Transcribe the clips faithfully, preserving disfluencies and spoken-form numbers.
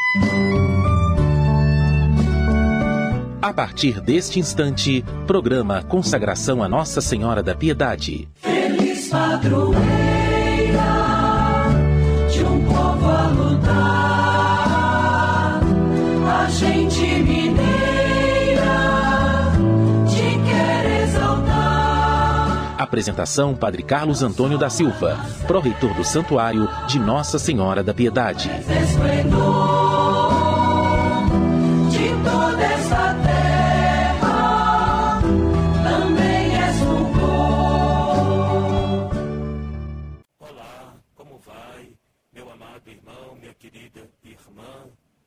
A partir deste instante, programa Consagração a Nossa Senhora da Piedade. Feliz padroeira de um povo a lutar, a gente mineira te quer exaltar. Apresentação: Padre Carlos Antônio da Silva, pró-reitor do Santuário de Nossa Senhora da Piedade. De toda essa terra também és louvor. Olá, como vai, meu amado irmão, minha querida irmã?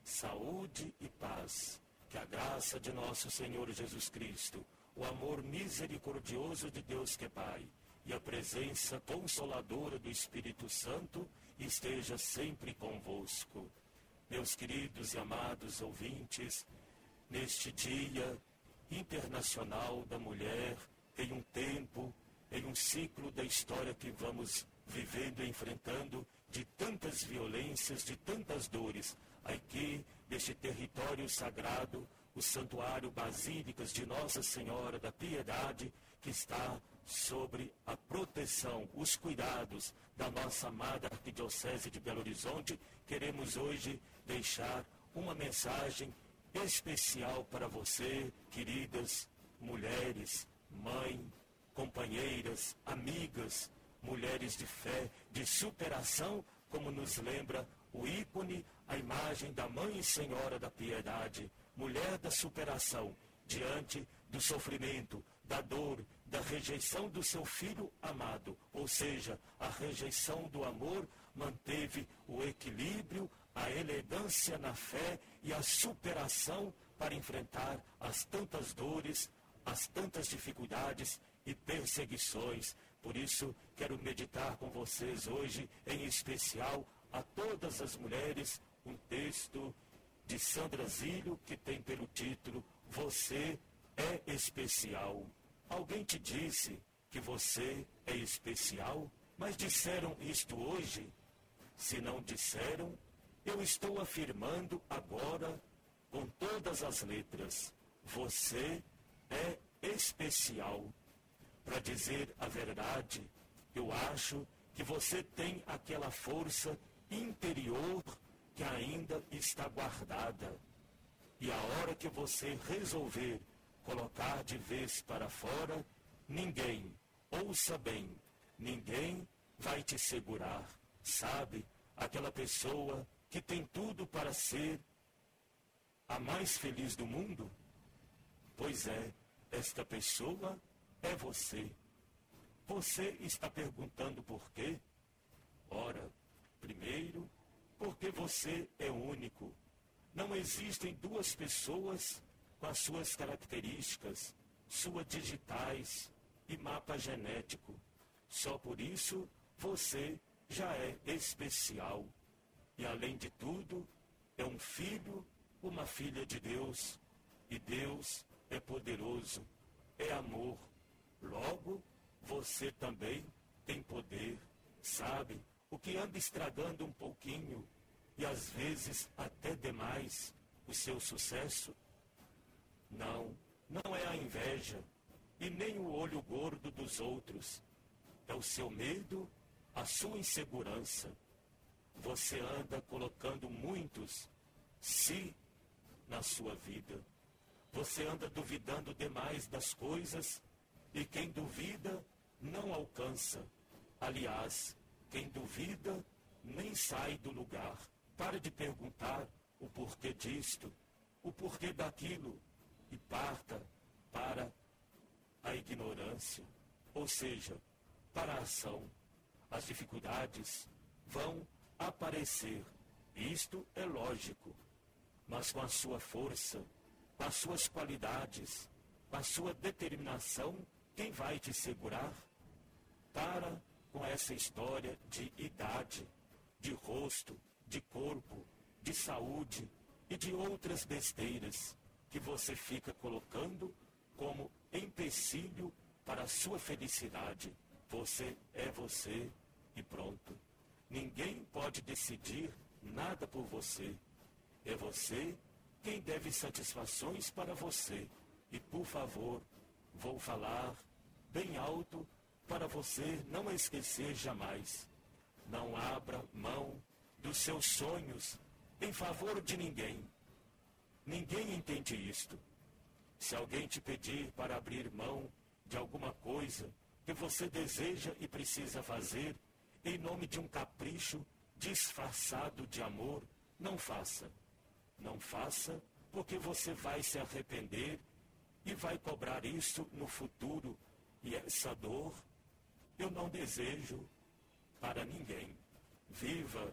Saúde e paz. Que a graça de nosso Senhor Jesus Cristo, o amor misericordioso de Deus que é Pai e a presença consoladora do Espírito Santo esteja sempre convosco. Meus queridos e amados ouvintes, neste Dia Internacional da Mulher, em um tempo, em um ciclo da história que vamos vivendo e enfrentando, de tantas violências, de tantas dores, aqui, neste território sagrado, o Santuário Basílicas de Nossa Senhora da Piedade, que está sobre a proteção, os cuidados da nossa amada Arquidiocese de Belo Horizonte, queremos hoje deixar uma mensagem especial para você, queridas mulheres, mãe, companheiras, amigas, mulheres de fé, de superação, como nos lembra o ícone, a imagem da Mãe e Senhora da Piedade, mulher da superação, diante do sofrimento, da dor, da rejeição do seu filho amado, ou seja, a rejeição do amor, manteve o equilíbrio, a elegância na fé e a superação para enfrentar as tantas dores, as tantas dificuldades e perseguições. Por isso, quero meditar com vocês hoje, em especial, a todas as mulheres, um texto de Sandra Zílio, que tem pelo título Você é Especial. Alguém te disse que você é especial? Mas disseram isto hoje? Se não disseram, eu estou afirmando agora, com todas as letras, você é especial. Para dizer a verdade, eu acho que você tem aquela força interior que ainda está guardada. E a hora que você resolver colocar de vez para fora, ninguém, ouça bem, ninguém vai te segurar. Sabe, aquela pessoa que tem tudo para ser a mais feliz do mundo? Pois é, esta pessoa é você. Você está perguntando por quê? Ora, primeiro, porque você é único. Não existem duas pessoas com as suas características, suas digitais e mapa genético. Só por isso, você já é especial. E, além de tudo, é um filho, uma filha de Deus. E Deus é poderoso, é amor. Logo, você também tem poder, sabe? O que anda estragando um pouquinho, e às vezes até demais, o seu sucesso? Não, não é a inveja, e nem o olho gordo dos outros. É o seu medo, a sua insegurança. Você anda colocando muitos si na sua vida. Você anda duvidando demais das coisas, e quem duvida não alcança. Aliás, quem duvida nem sai do lugar. Pare de perguntar o porquê disto, o porquê daquilo, e parta para a ignorância, ou seja, para a ação. As dificuldades vão aparecer, isto é lógico, mas com a sua força, com as suas qualidades, com a sua determinação, quem vai te segurar? Para com essa história de idade, de rosto, de corpo, de saúde e de outras besteiras que você fica colocando como empecilho para a sua felicidade. Você é você e pronto. Ninguém pode decidir nada por você. É você quem deve satisfações para você. E, por favor, vou falar bem alto para você não esquecer jamais. Não abra mão dos seus sonhos em favor de ninguém. Ninguém entende isto. Se alguém te pedir para abrir mão de alguma coisa que você deseja e precisa fazer, em nome de um capricho disfarçado de amor, não faça. Não faça, porque você vai se arrepender e vai cobrar isso no futuro. E essa dor eu não desejo para ninguém. Viva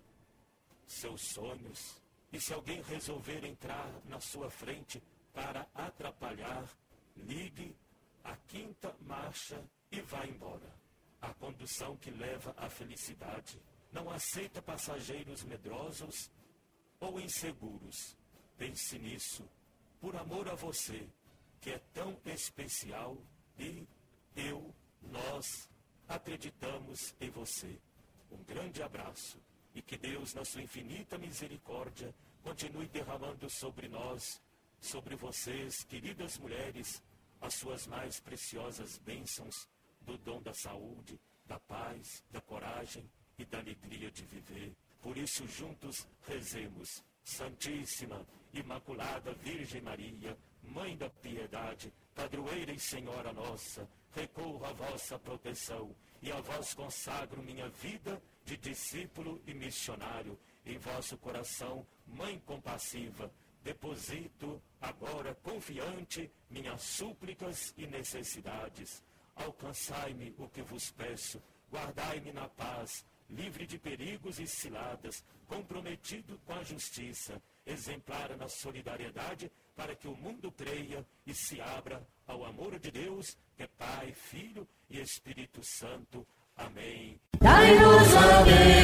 seus sonhos. E se alguém resolver entrar na sua frente para atrapalhar, ligue a quinta marcha e vá embora. A condução que leva à felicidade não aceita passageiros medrosos ou inseguros. Pense nisso, por amor a você, que é tão especial, e eu, nós, acreditamos em você. Um grande abraço e que Deus, na sua infinita misericórdia, continue derramando sobre nós, sobre vocês, queridas mulheres, as suas mais preciosas bênçãos do dom da saúde, da paz, da coragem e da alegria de viver. Por isso, juntos, rezemos. Santíssima, Imaculada Virgem Maria, Mãe da Piedade, Padroeira e Senhora nossa, recorro à vossa proteção e a vós consagro minha vida de discípulo e missionário. Em vosso coração, Mãe compassiva, deposito agora confiante minhas súplicas e necessidades. Alcançai-me o que vos peço, guardai-me na paz, livre de perigos e ciladas, comprometido com a justiça, exemplar na solidariedade, para que o mundo creia e se abra ao amor de Deus, que é Pai, Filho e Espírito Santo. Amém. Dai-nos a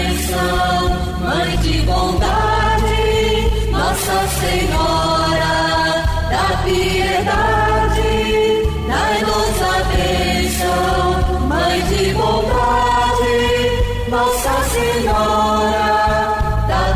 bênção, Mãe de bondade, Nossa Senhora da Piedade. Dai-nos a bênção, Mãe de bondade, Nossa Senhora da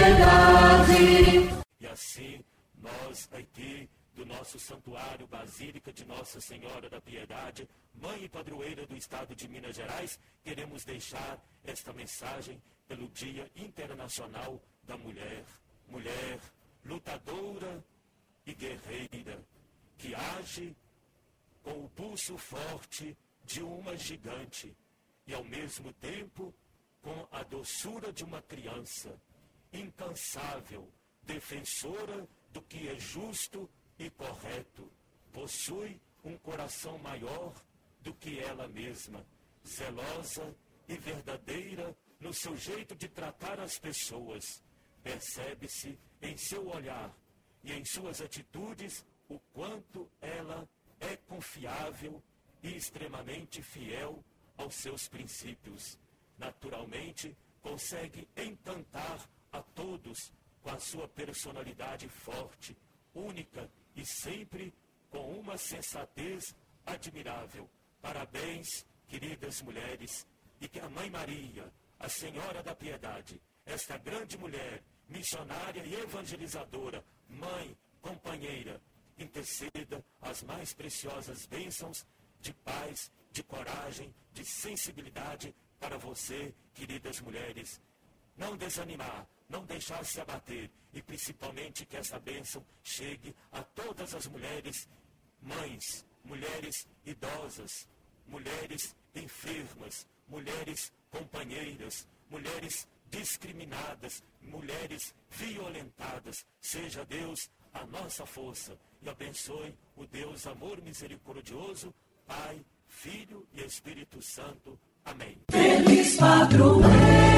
Piedade. E assim, nós aqui do nosso santuário Basílica de Nossa Senhora da Piedade, Mãe e Padroeira do Estado de Minas Gerais, queremos deixar esta mensagem pelo Dia Internacional da Mulher. Mulher lutadora e guerreira, que age com o pulso forte de uma gigante e, ao mesmo tempo, com a doçura de uma criança, incansável, defensora do que é justo e correto, possui um coração maior do que ela mesma, zelosa e verdadeira no seu jeito de tratar as pessoas. Percebe-se em seu olhar e em suas atitudes o quanto ela é confiável e extremamente fiel aos seus princípios. Naturalmente, consegue encantar a todos com a sua personalidade forte, única e sempre com uma sensatez admirável. Parabéns, queridas mulheres, e que a Mãe Maria, a Senhora da Piedade, esta grande mulher, missionária e evangelizadora, mãe, companheira, interceda as mais preciosas bênçãos de paz, de coragem, de sensibilidade para você, queridas mulheres. Não desanimar, não deixar se abater, e principalmente que essa bênção chegue a todas as mulheres, mães, mulheres idosas, mulheres enfermas, mulheres companheiras, mulheres discriminadas, mulheres violentadas. Seja Deus a nossa força e abençoe o Deus amor misericordioso, Pai, Filho e Espírito Santo. Amém. Feliz padroeira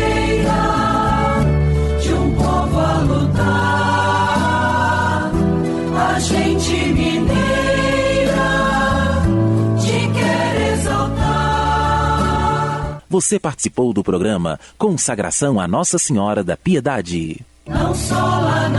de um povo a lutar, a gente mineira te quer exaltar. Você participou do programa Consagração a Nossa Senhora da Piedade. Não só lá